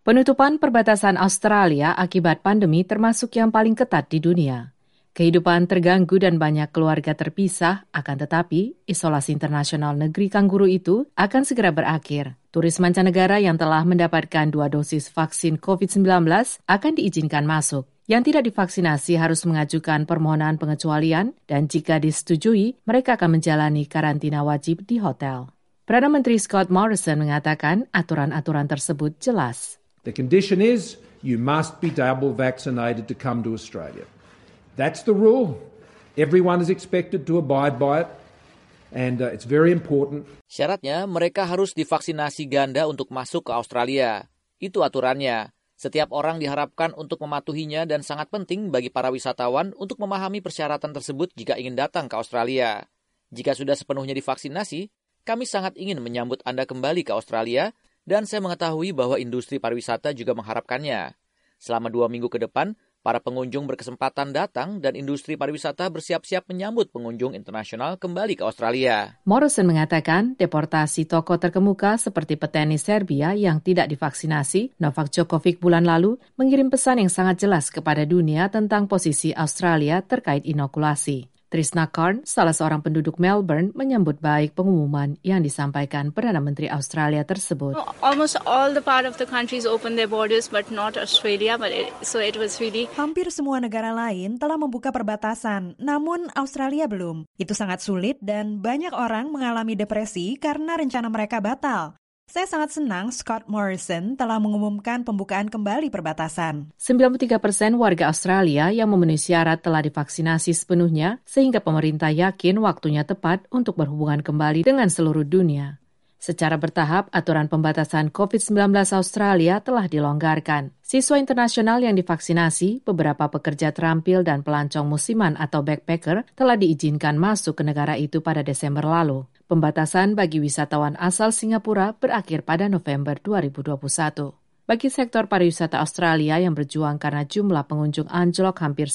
Penutupan perbatasan Australia akibat pandemi termasuk yang paling ketat di dunia. Kehidupan terganggu dan banyak keluarga terpisah, akan tetapi isolasi internasional negeri kanguru itu akan segera berakhir. Turis mancanegara yang telah mendapatkan 2 dosis vaksin COVID-19 akan diizinkan masuk. Yang tidak divaksinasi harus mengajukan permohonan pengecualian dan jika disetujui, mereka akan menjalani karantina wajib di hotel. Perdana Menteri Scott Morrison mengatakan aturan-aturan tersebut jelas. The condition is you must be double vaccinated to come to Australia. That's the rule. Everyone is expected to abide by it and it's very important. Syaratnya mereka harus divaksinasi ganda untuk masuk ke Australia. Itu aturannya. Setiap orang diharapkan untuk mematuhinya dan sangat penting bagi para wisatawan untuk memahami persyaratan tersebut jika ingin datang ke Australia. Jika sudah sepenuhnya divaksinasi, kami sangat ingin menyambut Anda kembali ke Australia dan saya mengetahui bahwa industri pariwisata juga mengharapkannya. Selama 2 minggu ke depan, para pengunjung berkesempatan datang dan industri pariwisata bersiap-siap menyambut pengunjung internasional kembali ke Australia. Morrison mengatakan deportasi tokoh terkemuka seperti petenis Serbia yang tidak divaksinasi, Novak Djokovic bulan lalu, mengirim pesan yang sangat jelas kepada dunia tentang posisi Australia terkait inokulasi. Trisna Karn, salah seorang penduduk Melbourne, menyambut baik pengumuman yang disampaikan Perdana Menteri Australia tersebut. Almost all the part of the countries opened their borders, but not Australia. So it was really. Hampir semua negara lain telah membuka perbatasan, namun Australia belum. Itu sangat sulit dan banyak orang mengalami depresi karena rencana mereka batal. Saya sangat senang Scott Morrison telah mengumumkan pembukaan kembali perbatasan. 93% warga Australia yang memenuhi syarat telah divaksinasi sepenuhnya, sehingga pemerintah yakin waktunya tepat untuk berhubungan kembali dengan seluruh dunia. Secara bertahap, aturan pembatasan COVID-19 Australia telah dilonggarkan. Siswa internasional yang divaksinasi, beberapa pekerja terampil dan pelancong musiman atau backpacker telah diizinkan masuk ke negara itu pada Desember lalu. Pembatasan bagi wisatawan asal Singapura berakhir pada November 2021. Bagi sektor pariwisata Australia yang berjuang karena jumlah pengunjung anjlok hampir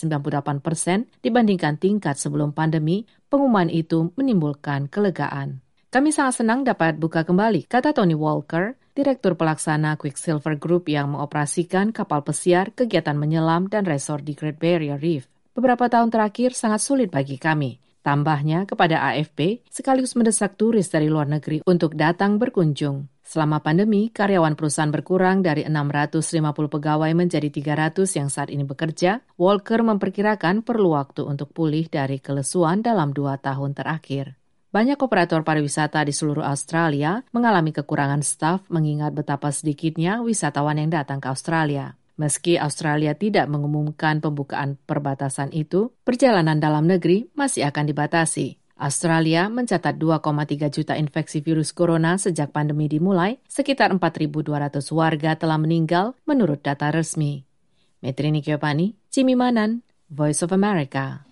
98% dibandingkan tingkat sebelum pandemi, pengumuman itu menimbulkan kelegaan. Kami sangat senang dapat buka kembali, kata Tony Walker, Direktur Pelaksana Quicksilver Group yang mengoperasikan kapal pesiar, kegiatan menyelam, dan resort di Great Barrier Reef. Beberapa tahun terakhir sangat sulit bagi kami. Tambahnya kepada AFP, sekaligus mendesak turis dari luar negeri untuk datang berkunjung. Selama pandemi, karyawan perusahaan berkurang dari 650 pegawai menjadi 300 yang saat ini bekerja. Walker memperkirakan perlu waktu untuk pulih dari kelesuan dalam 2 tahun terakhir. Banyak operator pariwisata di seluruh Australia mengalami kekurangan staf mengingat betapa sedikitnya wisatawan yang datang ke Australia. Meski Australia tidak mengumumkan pembukaan perbatasan itu, perjalanan dalam negeri masih akan dibatasi. Australia mencatat 2,3 juta infeksi virus corona sejak pandemi dimulai, sekitar 4.200 warga telah meninggal menurut data resmi. Metrini Kiopani, Jimmy Manan, Voice of America.